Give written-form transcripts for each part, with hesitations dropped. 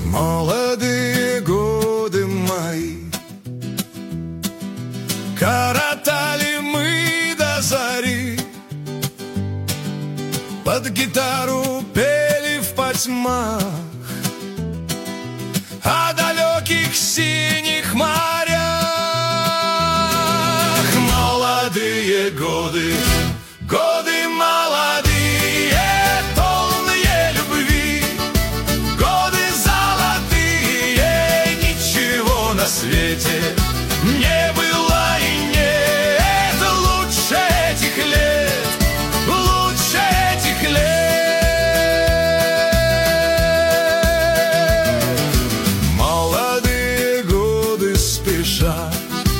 Молодые годы мои коротали мы до зари, под гитару пели в потьмах о далеких синих морях. Молодые годы, годы молодые, полные любви, годы золотые, ничего на свете не было и нет лучше этих лет, лучше этих лет. Молодые годы спешат,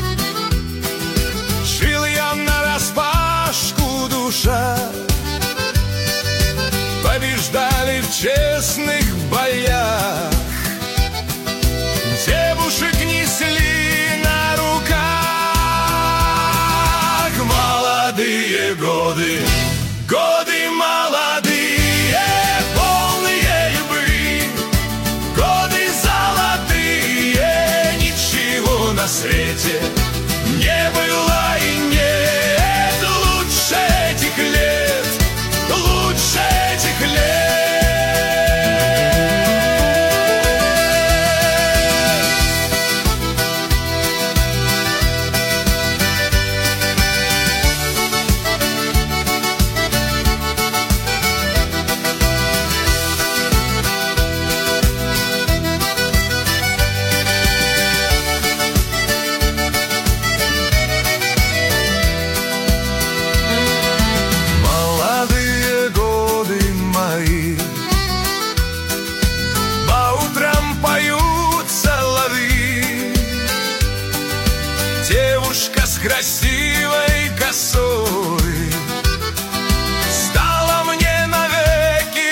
жил я нараспашку душа, побеждали в честных боях, девушек несли на руках. Молодые годы, годы молодые, полные любви, годы золотые, ничего на свете не было и нет лучше этих лет, лучше этих лет. Девушка с красивой косой стала мне навеки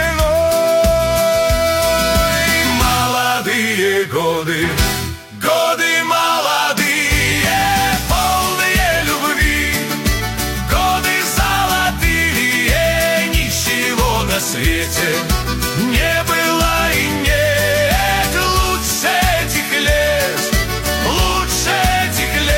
женой. Молодые годы, годы молодые, полные любви, годы золотые, ничего на свете не было и нет лучше этих лет, лучше этих лет.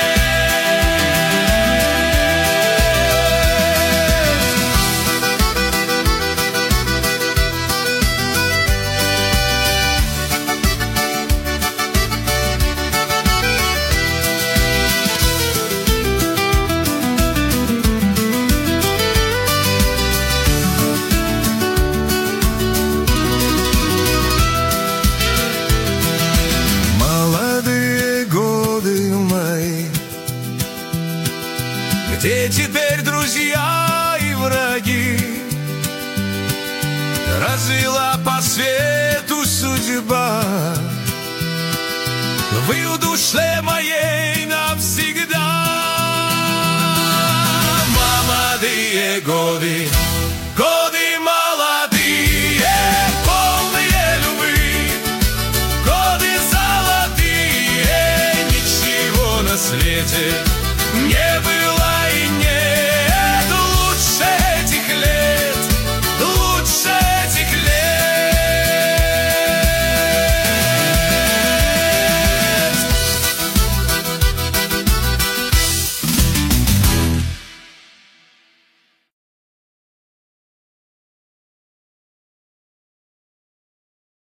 Где теперь друзья и враги? Развела по свету судьба. Вы в душе моей навсегда. Молодые годы, годы молодые, полные любви, годы золотые, ничего на свете